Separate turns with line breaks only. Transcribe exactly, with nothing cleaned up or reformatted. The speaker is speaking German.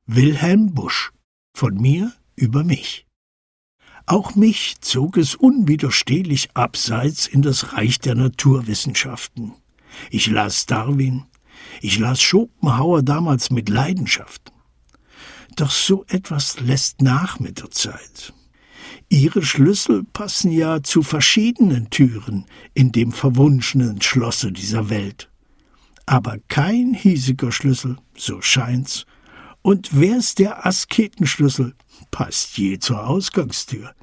Wilhelm Busch. Von mir über mich. Auch mich zog es unwiderstehlich abseits in das Reich der Naturwissenschaften. Ich las Darwin, ich las Schopenhauer damals mit Leidenschaft. Doch so etwas lässt nach mit der Zeit. Ihre Schlüssel passen ja zu verschiedenen Türen in dem verwunschenen Schlosse dieser Welt. Aber kein hiesiger Schlüssel, so scheint's, und wär's der Asketenschlüssel, passt je zur Ausgangstür.